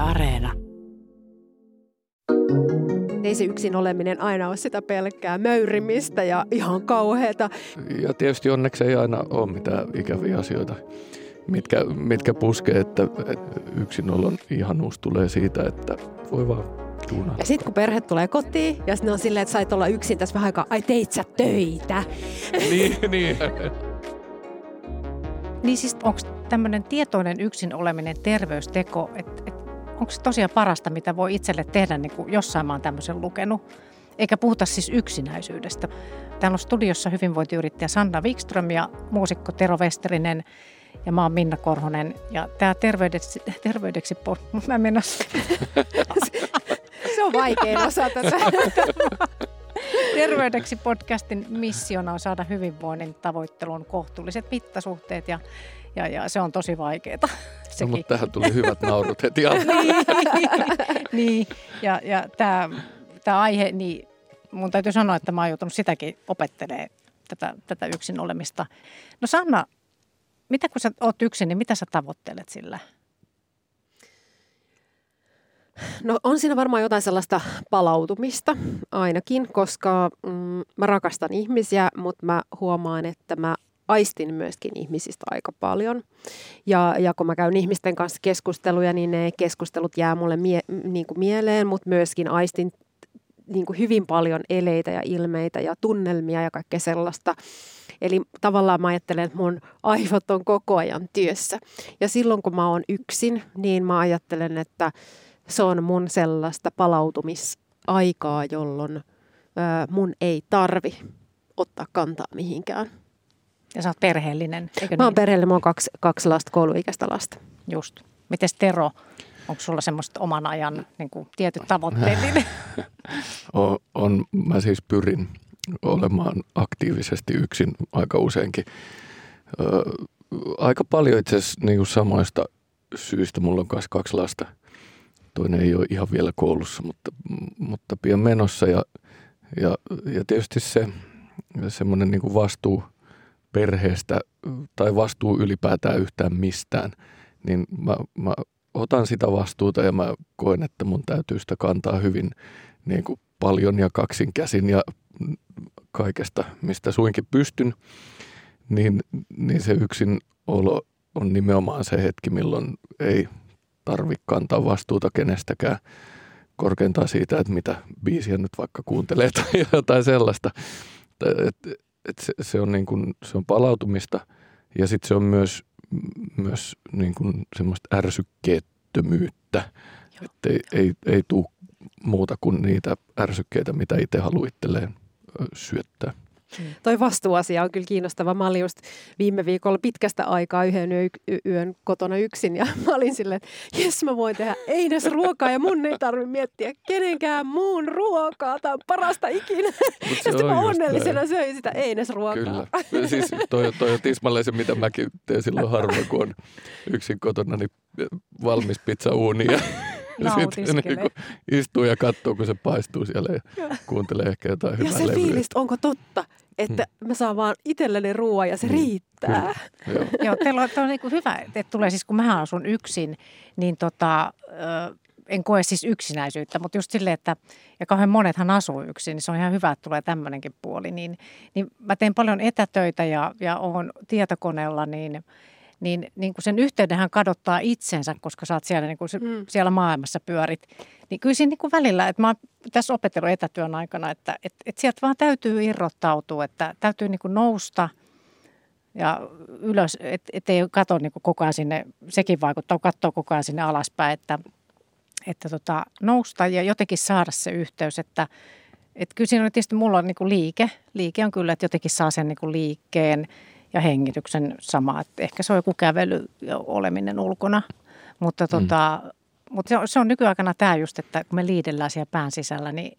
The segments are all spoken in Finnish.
Areena. Ei se yksin oleminen aina ole sitä pelkkää möyrimistä ja ihan kauheata. Ja tietysti onneksi ei aina ole mitään ikäviä asioita, mitkä puskee, että yksinolon ihanuus tulee siitä, että voi vaan tuunata. Ja sitten kun perhe tulee kotiin ja ne on silleen, että sait olla yksin tässä vähän aikaa, ai teit sä töitä? Niin. Niin siis onko tämmöinen tietoinen yksin oleminen terveysteko, että onko se tosiaan parasta, mitä voi itselle tehdä, niin kuin jossain mä oon tämmöisen lukenut? Eikä puhuta siis yksinäisyydestä. Täällä on studiossa hyvinvointiyrittäjä Sanna Wikström ja muusikko Tero Westerinen ja mä oon Minna Korhonen. Ja tää terveydeksi mä mennä. Se on vaikein osa tätä. Terveydeksi podcastin missiona on saada hyvinvoinnin tavoitteluun kohtuulliset mittasuhteet ja se on tosi vaikeaa. No, mutta tähän tuli hyvät naurut heti alkuun. Niin, ja tämä aihe, niin mun täytyy sanoa, että mä oon joutunut sitäkin opettelemaan, tätä yksin olemista. No Sanna, mitä kun sä oot yksin, niin mitä sä tavoittelet sillä? No on siinä varmaan jotain sellaista palautumista ainakin, koska mä rakastan ihmisiä, mutta mä huomaan, että mä aistin myöskin ihmisistä aika paljon. Ja kun mä käyn ihmisten kanssa keskusteluja, niin ne keskustelut jää mulle mieleen, mutta myöskin aistin niin kuin hyvin paljon eleitä ja ilmeitä ja tunnelmia ja kaikkea sellaista. Eli tavallaan mä ajattelen, että mun aivot on koko ajan työssä. Ja silloin kun mä oon yksin, niin mä ajattelen, että se on mun sellaista palautumisaikaa, jolloin mun ei tarvi ottaa kantaa mihinkään. Ja sä oot perheellinen, eikö Mä oon perheellinen, mulla on kaksi lasta, kouluikäistä lasta. Just. Mites Tero, onko sulla semmoista oman ajan niin kuin tietyt tavoitteet? Mä siis pyrin olemaan aktiivisesti yksin aika useinkin. Aika paljon itse asiassa niin kuin samoista syistä. Mulla on myös 2 lasta. Toinen ei ole ihan vielä koulussa, mutta pian menossa. Ja tietysti se semmoinen niin kuin vastuu perheestä tai vastuu ylipäätään yhtään mistään, niin mä otan sitä vastuuta ja mä koen, että mun täytyy sitä kantaa hyvin niin kuin paljon ja kaksin käsin ja kaikesta, mistä suinkin pystyn, niin se yksin olo on nimenomaan se hetki, milloin ei tarvitse kantaa vastuuta kenestäkään, korkeintaan siitä, että mitä biisiä nyt vaikka kuuntelee tai jotain sellaista. Se on niin kuin, se on palautumista ja sitten se on myös niin kuin semmoista ärsykkeettömyyttä, että ei tule muuta kuin niitä ärsykkeitä, mitä itse haluaa itselleen syöttää. Toi vastuuasia on kyllä kiinnostava. Mä olin just viime viikolla pitkästä aikaa yhden yön kotona yksin ja mä olin silleen, että jes mä voin tehdä ruokaa ja mun ei tarvitse miettiä kenenkään muun ruokaa. Tää on parasta ikinä. Ja sitten mä onnellisena söin sitä ruokaa. Kyllä. Siis toi on tismalleen se, mitä mäkin teen silloin harvoin, kun on yksin kotona, niin valmis pizzauuni ja sitten niin istuu ja katsoo, kun se paistuu siellä ja kuuntelee ehkä jotain hyvää levyä. Ja se fiilis, onko totta, että mä saan vaan itselleni ruoan ja se riittää. Joo, teillä on niin kuin hyvä, että tulee siis, kun mä asun yksin, niin en koe siis yksinäisyyttä, mutta just silleen, että ja kauhean monethan asuu yksin, niin se on ihan hyvä, että tulee tämmöinenkin puoli. Niin mä teen paljon etätöitä ja oon tietokoneella, niin kuin sen yhteydenhän kadottaa itsensä, koska sä oot siellä, niin kuin siellä maailmassa pyörit. Niin kyllä siinä niin kuin välillä, että mä oon tässä opetellut etätyön aikana, että sieltä vaan täytyy irrottautua, että täytyy niin kuin nousta ja ylös, että ei katso niin kuin koko ajan sinne, sekin vaikuttaa, katsoo koko ajan sinne alaspäin, että nousta ja jotenkin saada se yhteys, että kyllä siinä on tietysti, mulla on niin kuin liike on kyllä, että jotenkin saa sen niin kuin liikkeen ja hengityksen sama, että ehkä se on joku kävely ja oleminen ulkona, mutta se on nykyaikana tämä just, että kun me liidellään siellä pään sisällä, niin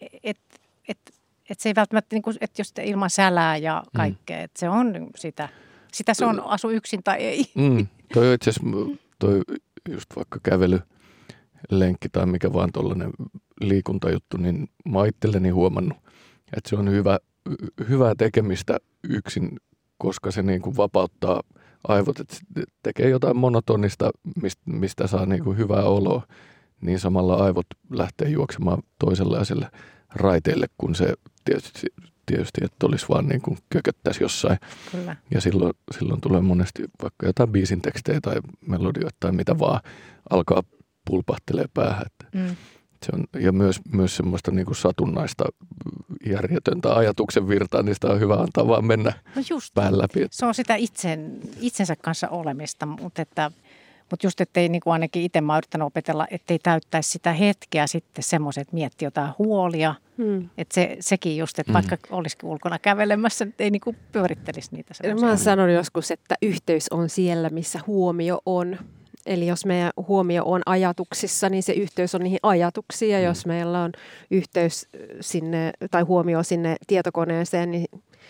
et se ei välttämättä, niin kuin, että jos ilman sälää ja kaikkea, että se on sitä se on asu yksin tai ei. Toi itse asiassa, toi just vaikka kävelylenkki tai mikä vaan tuollainen liikuntajuttu, niin mä oon itselleni huomannut, että se on hyvää tekemistä yksin, koska se niin kuin vapauttaa aivot, että tekee jotain monotonista, mistä saa niin kuin hyvää oloa, niin samalla aivot lähtee juoksemaan toisenlaiselle raiteelle, kun se tietysti että olisi vaan niin kuin kököttäisi jossain. Kyllä. Ja silloin tulee monesti vaikka jotain biisin tekstejä tai melodioita tai mitä vaan alkaa pulpahtelee päähän. Se on, ja myös semmoista niin kuin satunnaista järjetöntä ajatuksen virtaa, niin sitä on hyvä antaa vaan mennä pään läpi. Se on sitä itsensä kanssa olemista, mutta just ettei niin kuin ainakin itse mä oon yrittänyt opetella, ettei täyttäisi sitä hetkeä sitten semmoiset, että miettii jotain huolia. Että sekin just, että vaikka olisikin ulkona kävelemässä, ei niin kuin pyörittelisi niitä semmoisia. Mä oon sanonut joskus, että yhteys on siellä, missä huomio on. Eli jos meidän huomio on ajatuksissa, niin se yhteys on niihin ajatuksiin. Ja jos meillä on yhteys sinne tai huomio sinne tietokoneeseen, niin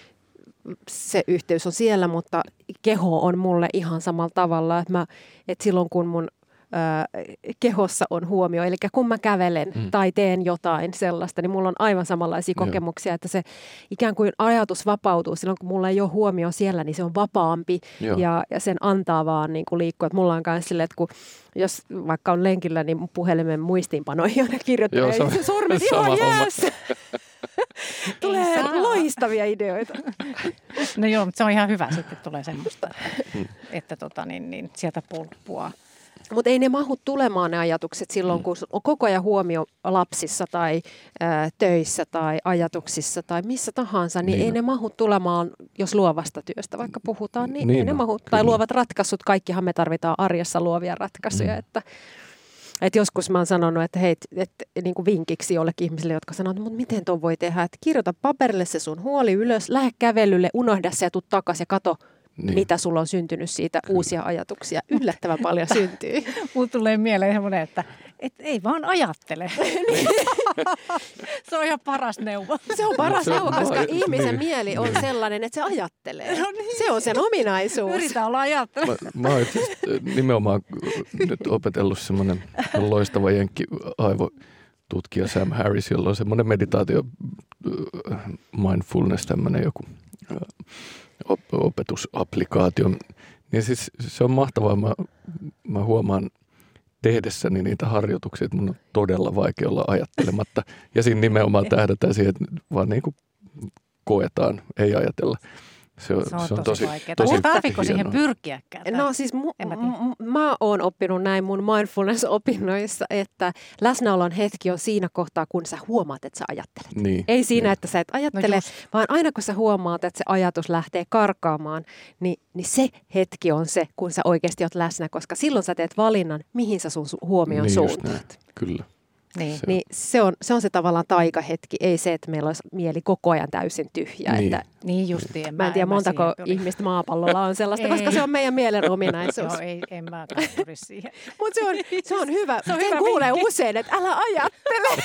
se yhteys on siellä, mutta keho on mulle ihan samalla tavalla. Että silloin kun mun kehossa on huomio, eli kun mä kävelen tai teen jotain sellaista, niin mulla on aivan samanlaisia kokemuksia, että se ikään kuin ajatus vapautuu. Silloin kun mulla ei ole huomio siellä, niin se on vapaampi ja sen antaa vaan niin kuin liikkua. Että mulla on myös silleen, että kun jos vaikka on lenkillä, niin mun puhelimen muistiinpanoihin aina kirjoittaa se sormet ihan jäässä. Tulee loistavia ideoita. No joo, mutta se on ihan hyvä sitten, tulee semmoista, että sieltä pulppuaa. Mutta ei ne mahu tulemaan ne ajatukset silloin, kun on koko ajan huomio lapsissa tai töissä tai ajatuksissa tai missä tahansa, niin ei ne mahu tulemaan, jos luovasta työstä vaikka puhutaan, niin ei ne mahu. Tai luovat ratkaisut, kaikkihan me tarvitaan arjessa luovia ratkaisuja, että joskus mä oon sanonut, että hei, niin kuin vinkiksi jollekin ihmisille, jotka sanoo, että mutta miten tuon voi tehdä, että kirjoita paperille se sun huoli ylös, lähde kävelylle, unohda se ja tuu takaisin ja kato, mitä sulla on syntynyt siitä, uusia ajatuksia. Yllättävän paljon syntyy. Mulla tulee mieleen semmoinen, että ei vaan ajattele. Se on ihan paras neuvo. Se on paras neuvo, koska ihmisen mieli on sellainen, että se ajattelee. Se on sen ominaisuus. Yritä olla ajattele. Mä oon nimenomaan nyt opetellut semmoinen loistava aivotutkia Sam Harris, jolla on semmoinen meditaatio, mindfulness, tämmöinen joku opetusapplikaatio. Niin siis se on mahtavaa. Mä huomaan tehdessäni niitä harjoituksia, että mun on todella vaikea olla ajattelematta. Ja siinä nimenomaan tähdätään siihen, että vaan niin kuin koetaan, ei ajatella. Se on tosi vaikeaa. Tarvitko siihen pyrkiäkään? No siis mä oon oppinut näin mun mindfulness-opinnoissa, että läsnäolon hetki on siinä kohtaa, kun sä huomaat, että sä ajattelet. Niin, ei siinä, että sä et ajattele, vaan aina kun sä huomaat, että se ajatus lähtee karkaamaan, niin se hetki on se, kun sä oikeasti oot läsnä, koska silloin sä teet valinnan, mihin sä sun huomion suuntaat. Kyllä. Niin se on se tavallaan taikahetki, ei se, että meillä olisi mieli koko ajan täysin tyhjä. Niin justiin. Mä en tiedä montako ihmistä maapallolla on sellaista, koska se on meidän mielen ominaisuus. Joo, en mä pyri siihen. Mutta se on hyvä. Sen kuulee usein, että älä ajattele.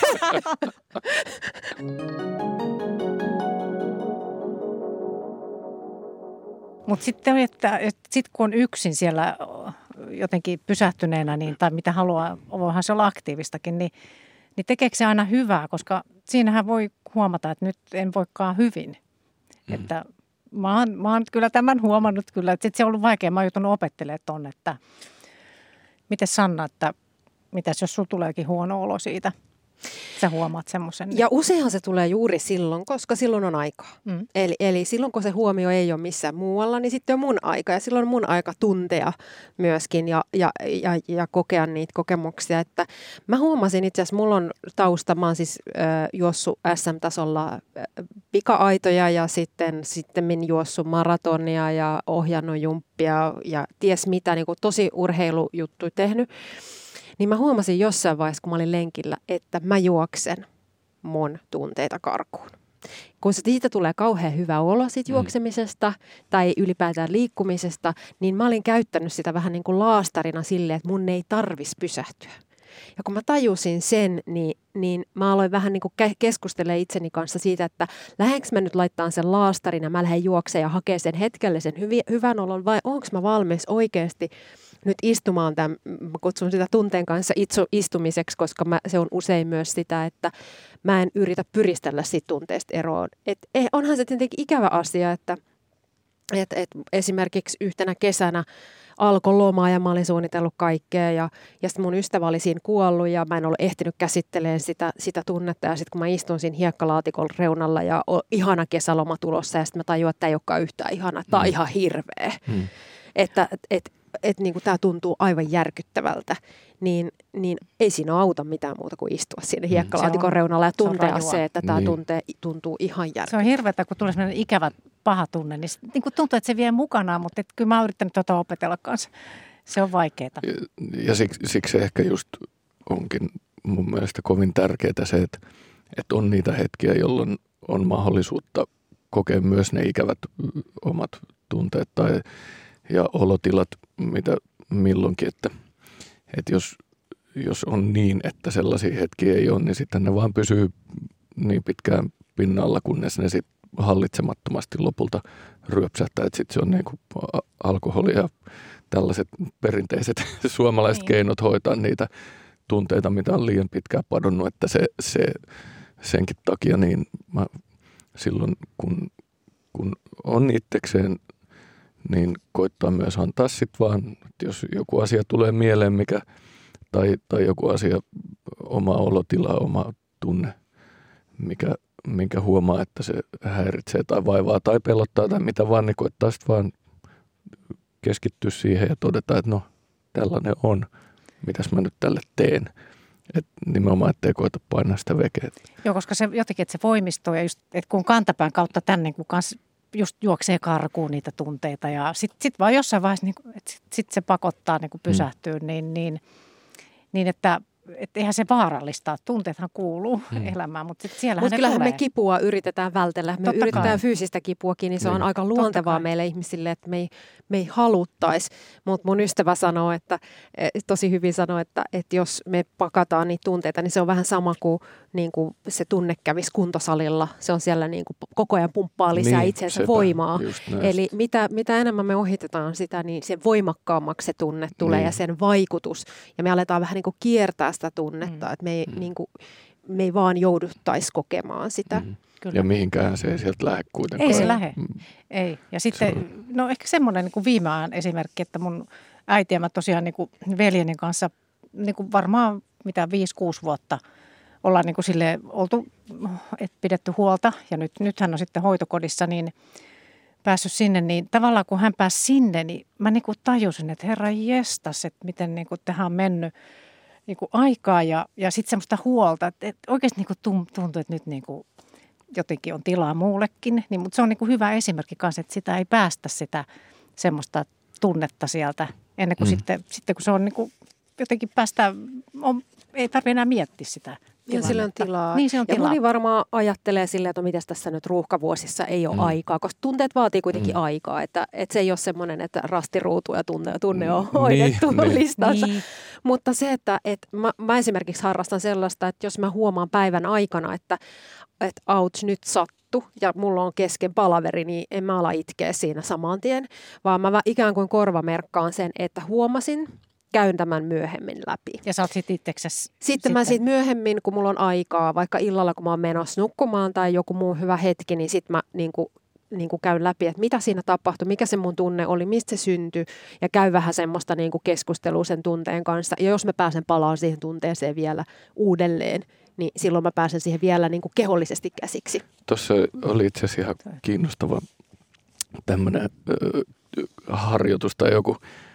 Mutta sitten, että kun on yksin siellä jotenkin pysähtyneenä, niin, tai mitä haluaa, voihan se olla aktiivistakin, niin tekeekö se aina hyvää, koska siinähän voi huomata, että nyt en voikaan hyvin. Että mä oon kyllä tämän huomannut kyllä, että se on ollut vaikea, mä oon joutunut opettelemaan ton, että miten Sanna, että mitäs jos sulla tuleekin huono olo siitä? Sä huomaat semmoisen. Ja useinhan se tulee juuri silloin, koska silloin on aikaa. Eli silloin, kun se huomio ei ole missään muualla, niin sitten on mun aika. Ja silloin on mun aika tuntea myöskin ja kokea niitä kokemuksia. Että mä huomasin itse asiassa, mulla on tausta, mä oon siis juossut SM-tasolla pika-aitoja ja sitten juossut maratonia ja ohjannut jumppia ja ties mitä, niin kuin tosi urheilujuttuja tehnyt. Niin mä huomasin jossain vaiheessa, kun mä olin lenkillä, että mä juoksen mun tunteita karkuun. Kun siitä tulee kauhean hyvä olo siitä juoksemisesta tai ylipäätään liikkumisesta, niin mä olin käyttänyt sitä vähän niin kuin laastarina silleen, että mun ei tarvitsisi pysähtyä. Ja kun mä tajusin sen, niin mä aloin vähän niin kuin keskustelemaan itseni kanssa siitä, että lähdenkö mä nyt laittaa sen laastarin ja mä lähden juoksemaan ja hakea sen hetkellisen hyvän olon vai onko mä valmis oikeasti nyt istumaan tämän, mä kutsun sitä tunteen kanssa istumiseksi, koska se on usein myös sitä, että mä en yritä pyristellä siitä tunteesta eroon. Onhan se tietenkin ikävä asia, että Esimerkiksi yhtenä kesänä alkoi loma ja mä olin suunnitellut kaikkea ja sitten mun ystävä oli siinä kuollut ja mä en ollut ehtinyt käsittelemään sitä tunnetta. Ja sitten kun mä istun siinä hiekkalaatikon reunalla ja on ihana kesäloma tulossa ja sitten mä tajuan, että tämä ei olekaan yhtään ihana, tämä on ihan hirveä. Että niin kuin tämä tuntuu aivan järkyttävältä, niin ei siinä auta mitään muuta kuin istua siinä hiekkalaatikon reunalla ja tuntea se, että tämä tuntuu ihan järkyttävältä. Se on hirveätä, kun tulee sellainen ikävä paha tunne, niin kuin tuntuu, että se vie mukanaan, mutta kyllä mä oon yrittänyt opetella kanssa. Se on vaikeaa. Ja siksi ehkä just onkin mun mielestä kovin tärkeää se, että on niitä hetkiä, jolloin on mahdollisuutta kokea myös ne ikävät omat tunteet ja olotilat, mitä milloinkin, että jos on niin, että sellaisia hetkiä ei ole, niin sitten ne vaan pysyy niin pitkään pinnalla, kunnes ne sitten hallitsemattomasti lopulta ryöpsähtää, että sitten se on niin kuin alkoholi ja tällaiset perinteiset suomalaiset keinot hoitaa niitä tunteita, mitä on liian pitkään padonnut, että senkin takia niin mä silloin, kun on itsekseen, niin koittaa myös antaa sitten vaan, että jos joku asia tulee mieleen, tai joku asia, oma olotila, oma tunne, minkä huomaa, että se häiritsee tai vaivaa tai pelottaa tai mitä vaan, niin koittaa sitten vaan keskittyä siihen ja todeta, että no, tällainen on, mitäs mä nyt tälle teen. Että nimenomaan, ettei koeta painaa sitä vekeä. Joo, koska se jotenkin, että se voimistuu ja just, että kun kantapään kautta tänne, kun kanssa just juoksee karkuun niitä tunteita ja sitten vaan jossain vaiheessa, niin että sit se pakottaa niin pysähtyä, niin että eihän se vaarallista. Tunteethan kuuluu elämään, mutta siellähän ne kyllähän tulee. me kipua yritetään vältellä. Me yritetään fyysistä kipuakin, niin se on aika luontevaa meille ihmisille, että me ei haluttaisi. Mutta mun ystävä sanoo, tosi hyvin sanoo, että jos me pakataan niitä tunteita, niin se on vähän sama kuin, niin kuin se tunne kävisi kuntosalilla. Se on siellä niin kuin koko ajan pumppaa lisää itseensä voimaa. Eli mitä enemmän me ohitetaan sitä, niin sen voimakkaammaksi se tunne tulee ja sen vaikutus. Ja me aletaan vähän niin kuin kiertää sitä tunnetta, että me ei vaan jouduttaisi kokemaan sitä. Ja mihinkään se ei sieltä lähde kuitenkaan. Ei se lähde. Ei. Ja sitten, no ehkä semmoinen niin kuin viime ajan esimerkki, että mun äiti ja mä tosiaan niin kuin veljeni kanssa niin kuin varmaan 5-6 vuotta ollaan niin kuin silleen oltu, että pidetty huolta. Ja nyt hän on sitten hoitokodissa, niin päässyt sinne, niin tavallaan kun hän pääsi sinne, niin mä niin kuin tajusin, että herra jestas, että miten niin kuin tähän on mennyt niin kuin aikaa ja sitten semmoista huolta, että oikeasti niin kuin tuntuu, että nyt niin kuin jotenkin on tilaa muullekin, niin, mutta se on niin kuin hyvä esimerkki kanssa, että sitä ei päästä sitä semmoista tunnetta sieltä ennen kuin sitten kun se on niin kuin jotenkin ei tarvitse enää miettiä sitä. Ja sillä on tilaa. Niin, se on tilaa. Ja moni varmaan ajattelee silleen, että mitäs tässä nyt ruuhkavuosissa ei ole aikaa, koska tunteet vaatii kuitenkin aikaa, että se ei ole semmoinen, että rastiruutu ja tunne on hoidettu listansa. Niin. Mutta se, että mä esimerkiksi harrastan sellaista, että jos mä huomaan päivän aikana, että ouch, nyt sattu ja mulla on kesken palaveri, niin en mä ala itkeä siinä saman tien, vaan mä ikään kuin korvamerkkaan sen, että huomasin, käyn tämän myöhemmin läpi. Ja sä oot sitten itseksesi? Sitten mä siitä myöhemmin, kun mulla on aikaa, vaikka illalla kun mä oon menossa nukkumaan tai joku muu hyvä hetki, niin sit mä niin kuin käyn läpi, että mitä siinä tapahtui, mikä se mun tunne oli, mistä se syntyi ja käy vähän semmoista niin kuin keskustelua sen tunteen kanssa. Ja jos mä pääsen palaan siihen tunteeseen vielä uudelleen, niin silloin mä pääsen siihen vielä niin kuin kehollisesti käsiksi. Tuossa oli itse asiassa ihan kiinnostava tämmöinen harjoitus tai joku,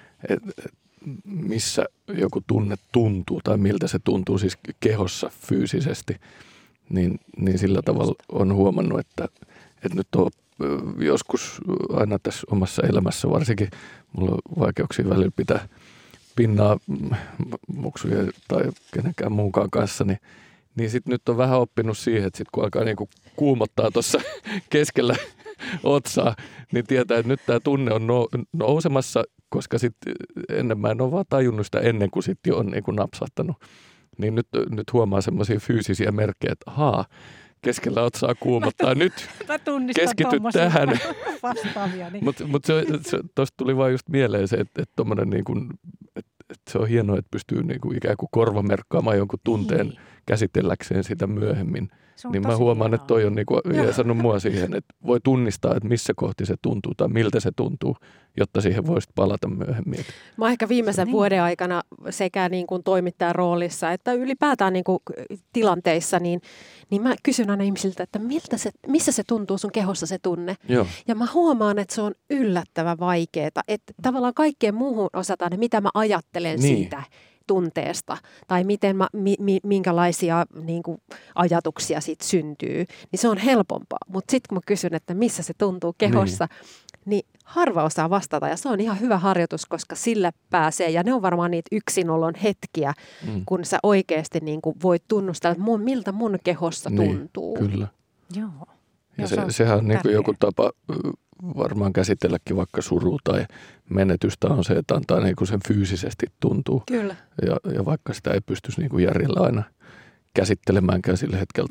missä joku tunne tuntuu tai miltä se tuntuu siis kehossa fyysisesti, niin sillä tavalla on huomannut, että nyt on joskus aina tässä omassa elämässä varsinkin, mulla on vaikeuksia välillä pitää pinnaa muksuja tai kenenkään muunkaan kanssa, niin sitten nyt on vähän oppinut siihen, että sitten kun alkaa niinku kuumottaa tuossa keskellä otsaa, niin tietää, että nyt tämä tunne on nousemassa, koska sitten ennen mä en ole vaan tajunnut sitä ennen kuin sitten jo on niinku napsahtanut. Niin nyt huomaa semmoisia fyysisiä merkkejä, että keskellä otsaa kuumottaa, nyt keskity tähän. Niin. Mutta tuosta tuli vaan just mieleen se, että tommonen niinku, että se on hienoa, että pystyy niinku ikään kuin korvamerkkaamaan jonkun tunteen käsitelläkseen sitä myöhemmin. Niin mä huomaan, että toi on niinku jeesannut mua siihen, että voi tunnistaa, että missä kohti se tuntuu tai miltä se tuntuu, jotta siihen voisit palata myöhemmin. Mä ehkä viimeisen vuoden aikana sekä niin kuin toimittajan roolissa että ylipäätään niin kuin tilanteissa, niin mä kysyn aina ihmisiltä, että missä se tuntuu sun kehossa se tunne. Joo. Ja mä huomaan, että se on yllättävän vaikeaa, että tavallaan kaikkeen muuhun osataan, mitä mä ajattelen siitä tunteesta tai miten minkälaisia niin kuin, ajatuksia siitä syntyy, niin se on helpompaa. Mutta sitten kun mä kysyn, että missä se tuntuu kehossa, niin harva osaa vastata ja se on ihan hyvä harjoitus, koska sillä pääsee ja ne on varmaan niitä yksinolon hetkiä, kun sä oikeasti niin kuin voit tunnustaa, että miltä mun kehossa tuntuu. Kyllä. Joo. Ja sehän on niin kuin joku tapa varmaan käsitelläkin vaikka surua tai menetystä on se, että antaa niin kuin sen fyysisesti tuntuu. Kyllä. Ja vaikka sitä ei pystyisi niin kuin järjellä aina käsittelemäänkään sillä hetkellä.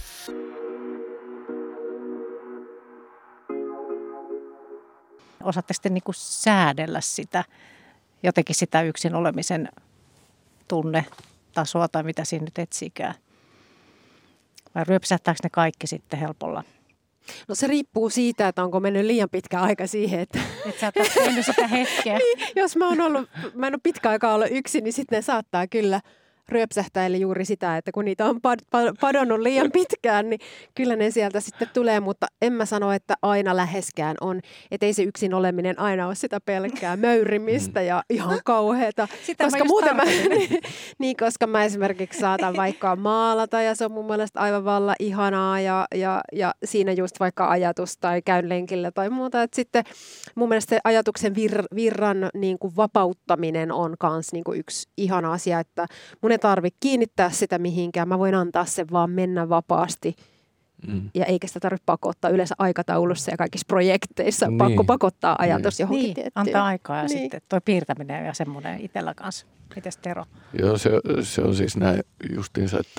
Osaatteko te niin kuin säädellä sitä, jotenkin sitä yksin olemisen tunnetasoa tai mitä siinä nyt etsikään? Vai ryöpsähtääkö ne kaikki sitten helpolla? No se riippuu siitä, että onko mennyt liian pitkä aika siihen, että sä oot tehnyt sitä hetkeä. Niin, jos mä en ole pitkä aikaa ollut yksin, niin sitten ne saattaa kyllä ryöpsähtää, eli juuri sitä, että kun niitä on padonnut liian pitkään, niin kyllä ne sieltä sitten tulee, mutta en mä sano, että aina läheskään on, että ei se yksin oleminen aina ole sitä pelkkää möyrimistä ja ihan kauheata. Sitä koska muuten koska mä esimerkiksi saatan vaikka maalata ja se on mun mielestä aivan vallan ihanaa ja siinä just vaikka ajatus tai käyn lenkillä tai muuta, että sitten mun mielestä se ajatuksen virran niin kuin vapauttaminen on kans niin kuin yksi ihana asia, että mun ei tarvitse kiinnittää sitä mihinkään. Mä voin antaa sen vaan mennä vapaasti. Ja eikä sitä tarvitse pakottaa yleensä aikataulussa ja kaikissa projekteissa. Pakko pakottaa ajatus johonkin tiettyyn. Antaa aikaa ja sitten toi piirtäminen ja semmoinen itsellä kanssa. Mites Tero? Joo, se on siis näin justiinsa, että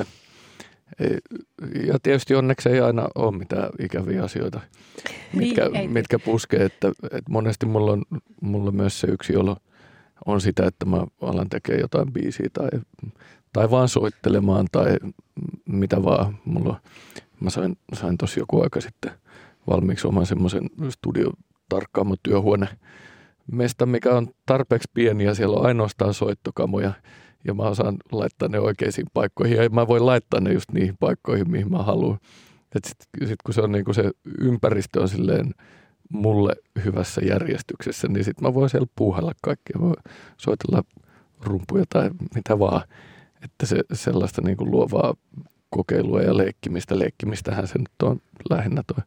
ja tietysti onneksi ei aina ole mitään ikäviä asioita, mitkä puskee. Että monesti mulla myös se yksi olo on sitä, että mä alan tekemään jotain biisiä tai vaan soittelemaan tai mitä vaan. Mä sain tossa joku aika sitten valmiiksi oman semmoisen studiotarkkaamman työhuonemestan, mikä on tarpeeksi pieni ja siellä on ainoastaan soittokamoja ja mä osaan laittaa ne oikeisiin paikkoihin ja mä voin laittaa ne just niihin paikkoihin, mihin mä haluan. Sitten kun se on niinku se ympäristö on silleen mulle hyvässä järjestyksessä, niin sitten mä voin siellä puuhailla kaikkea. Mä soitella rumpuja tai mitä vaan. Että se sellaista niin kuin luovaa kokeilua ja leikkimistä. Leikkimistähän se nyt on lähinnä toi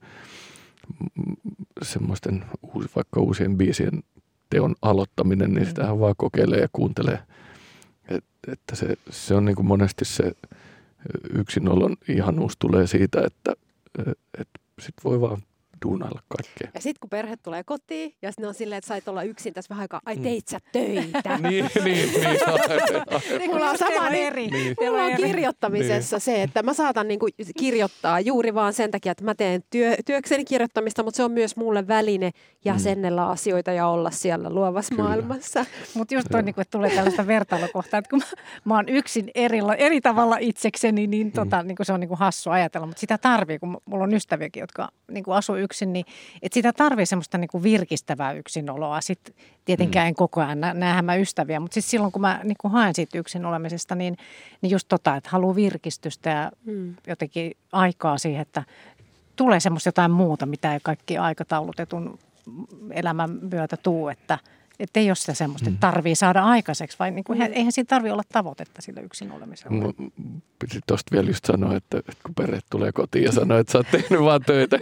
semmoisten vaikka uusien biisien teon aloittaminen, niin sitähän vaan kokeilee ja kuuntelee. Että se on niin kuin monesti se yksinolon ihanuus tulee siitä, että sit voi vaan duunailla kaikkea. Ja sitten kun perhe tulee kotiin, ja ne on silleen, että sait olla yksin tässä vähän aikaa, ai teit sä töitä? niin. Mulla on sama mulla on kirjoittamisessa se, että mä saatan niinku kirjoittaa juuri vaan sen takia, että mä teen työkseni kirjoittamista, mutta se on myös mulle väline jäsennellä asioita ja olla siellä luovassa maailmassa. Mutta just toi, että tulee tällaista vertailukohtaa, että kun mä oon yksin eri tavalla itsekseni, niin se on hassu ajatella, mutta sitä tarvii, kun mulla on ystäviäkin, jotka asuu yksin, niin että sitä tarvii semmoista virkistävää yksinoloa. Sitten tietenkään en koko ajan näehän mä ystäviä, mutta siis silloin kun mä haen siitä yksin olemisesta, niin just että haluaa virkistystä ja jotenkin aikaa siihen, että tulee semmoista jotain muuta, mitä ei kaikki aikataulutetun elämän myötä tuu, että ei ole sitä semmoista, että tarvii saada aikaiseksi, vai eihän siinä tarvitse olla tavoitetta sillä yksin olemisella. Piti tuosta vielä just sanoa, että kun perhe tulee kotiin ja sanoo, että sä oot tehnyt vaan töitä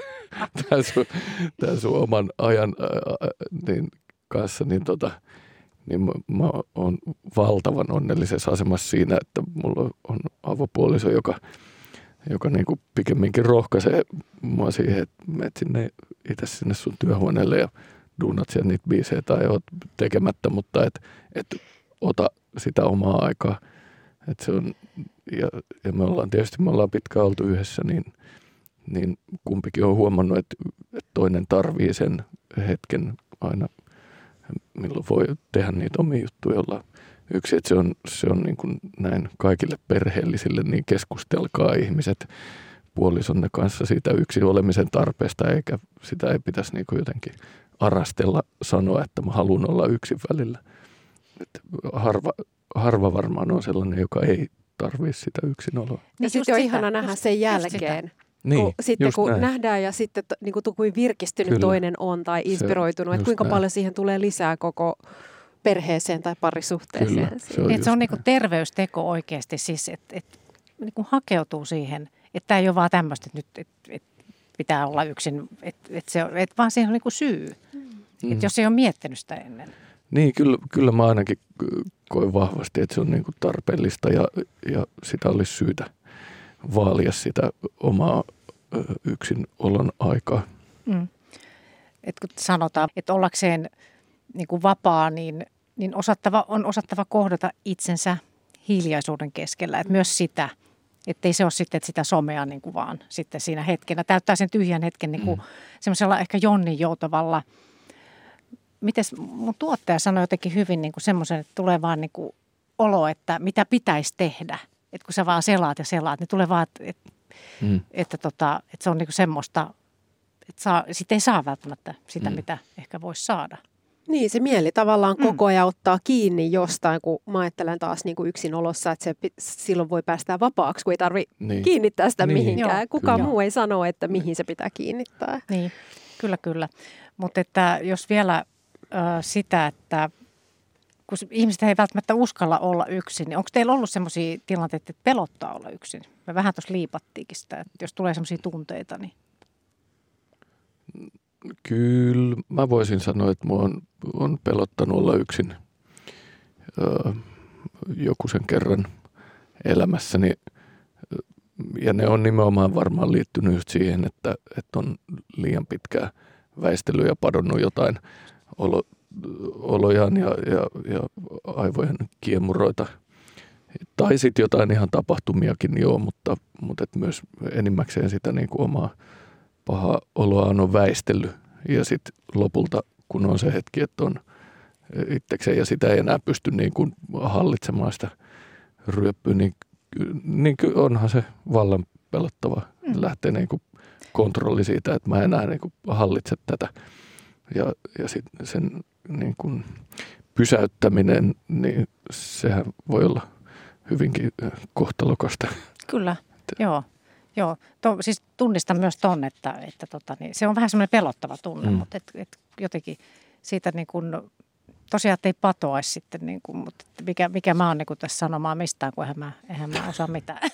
tämän sun oman ajan kanssa, niin mä oon valtavan onnellisessa asemassa siinä, että mulla on avopuoliso, joka niin kuin pikemminkin rohkaisee mua siihen, että menet itse sinne sun työhuoneelle ja duunat siellä niitä biisejä tai oot tekemättä, mutta et ota sitä omaa aikaa. Et se on, ja me ollaan pitkään oltu yhdessä, niin kumpikin on huomannut, että toinen tarvii sen hetken aina, milloin voi tehdä niitä omia juttuja olla yksi. Että se on niin kuin näin kaikille perheellisille, niin keskustelkaa ihmiset puolisonne kanssa siitä yksin olemisen tarpeesta, eikä sitä ei pitäisi niin kuin jotenkin arastella sanoa, että mä haluan olla yksin välillä. Et harva varmaan on sellainen, joka ei tarvitse sitä yksinoloa. Ja sitten on ihana nähdä sen jälkeen. Niin, kun näin. nähdään ja sitten niin kuin virkistynyt Kyllä. toinen on tai inspiroitunut, että kuinka näin. paljon siihen tulee lisää koko perheeseen tai parisuhteeseen. Kyllä, Se on niin kuin terveysteko oikeasti, siis, että niin kuin hakeutuu siihen, että tämä ei ole vaan tämmöistä, että nyt että pitää olla yksin, että vaan siihen on niin kuin syy, että jos ei ole miettinyt sitä ennen. Niin, kyllä mä ainakin koen vahvasti, että se on niin kuin tarpeellista ja sitä olisi syytä vaalia sitä omaa yksinolon aikaa. Et kun sanotaan, että ollakseen niin kuin vapaa, niin on osattava kohdata itsensä hiljaisuuden keskellä. Et myös sitä, ettei se ole sitten sitä somea niin kuin vaan sitten siinä hetkenä. Täyttää sen tyhjän hetken niin kuin semmoisella ehkä jonnin joutavalla. Mites mun tuottaja sanoi jotenkin hyvin niin kuin semmoisen, että tulee vaan niin kuin olo, että mitä pitäisi tehdä. Että kun sä vaan selaat, niin tulee vaan, että se on niin kuin semmoista, että sit ei saa välttämättä sitä, mitä ehkä voisi saada. Niin, se mieli tavallaan koko ajan ottaa kiinni jostain, kun mä ajattelen taas niin kuin yksinolossa, että silloin voi päästää vapaaksi, kun ei tarvitse kiinnittää sitä mihinkään. Joo, kukaan muu ei sano, että mihin se pitää kiinnittää. Niin, kyllä. Mutta että jos vielä sitä, että kun ihmiset ei välttämättä uskalla olla yksin, niin onko teillä ollut sellaisia tilanteita, että pelottaa olla yksin? Me vähän tuossa liipattiinkin sitä, että jos tulee sellaisia tunteita, niin... Kyllä, mä voisin sanoa, että mua on pelottanut olla yksin joku sen kerran elämässäni. Ja ne on nimenomaan varmaan liittynyt just siihen, että on liian pitkää väistelyä ja padonnut jotain olojaan ja aivojen kiemuroita. Tai sitten jotain ihan tapahtumiakin, joo, mutta et myös enimmäkseen sitä niin kuin omaa pahaa oloaan on väistellyt. Ja sitten lopulta, kun on se hetki, että on itsekseen ja sitä ei enää pysty niin kuin hallitsemaan sitä ryöppyä, niin onhan se vallan pelottava. Lähtee niin kuin kontrolli siitä, että mä enää niin kuin hallitse tätä. Ja sitten sen niin kuin pysäyttäminen, niin sehän voi olla hyvinkin kohtalokasta. Kyllä, joo. Siis tunnistan myös ton, että niin, se on vähän semmoinen pelottava tunne, mutta et jotenkin siitä niin kuin, tosiaan, että ei patoaisi sitten, niin kuin, mutta mikä mä oon niin kuin tässä sanomaan mistään, kun eihän mä osaa mitään.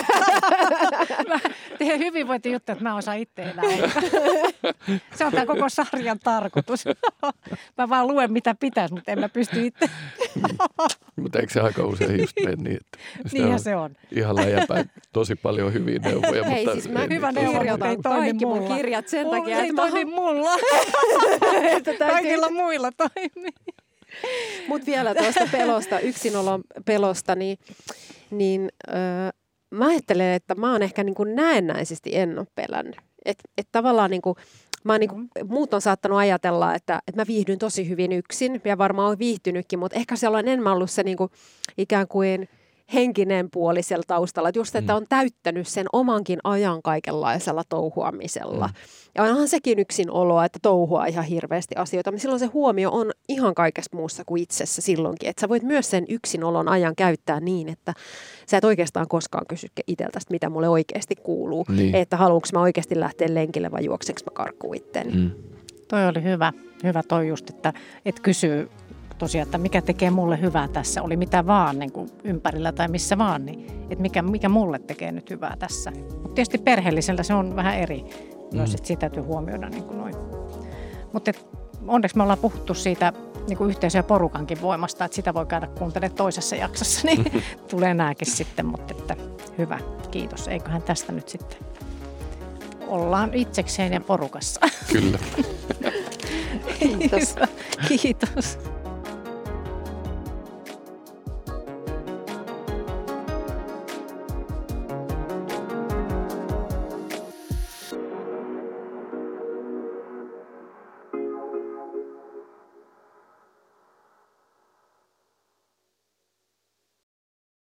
Mä teen hyvinvointijuttu, että mä osaan itse elää. Se on tämä koko sarjan tarkoitus. Mä vaan luen, mitä pitäisi, mutta en mä pysty itse. Mutta eikö se aika usein just mene niin, että niinhän se on. Ihan läjäpäin tosi paljon hyviä neuvoja. Hei, mutta siis mä hyvä neuvo, kirjoitan kaikki mun kirjat sen takia, että toimi mulla. Kaikilla muilla toimii. Mutta vielä tuosta pelosta, yksinolon pelosta, niin mä ajattelen, että mä oon ehkä niin kuin näennäisesti en ole pelännyt. Että tavallaan niin kuin, muut on saattanut ajatella, että mä viihdyn tosi hyvin yksin ja varmaan oon viihtynytkin, mutta ehkä siellä on enemmän ollut se niin kuin, ikään kuin henkinen puoli siellä taustalla. Että just, että on täyttänyt sen omankin ajan kaikenlaisella touhuamisella. Ja onhan sekin yksin oloa, että touhua ihan hirveästi asioita, mutta silloin se huomio on ihan kaikesta muussa kuin itsessä silloinkin. Että sä voit myös sen yksinolon ajan käyttää niin, että sä et oikeastaan koskaan kysy itseltäsi, mitä mulle oikeasti kuuluu. Niin. Että haluanko mä oikeasti lähteä lenkille vai juokseks mä karkuun itteni. Toi oli hyvä toi just, että kysyy tosiaan, että mikä tekee mulle hyvää tässä, oli mitä vaan niin kuin ympärillä tai missä vaan, niin että mikä mulle tekee nyt hyvää tässä. Mutta tietysti perheellisellä se on vähän eri myös, että siitä täytyy huomioida niin kuin noin. Mutta onneksi me ollaan puhuttu siitä niin kuin yhteisö- ja porukankin voimasta, että sitä voi käydä kuuntelemaan toisessa jaksossa, niin tulee nääkin sitten, mutta että hyvä, kiitos. Eiköhän tästä nyt sitten ollaan itsekseen ja porukassa. Kyllä. Kiitos. Kiitos.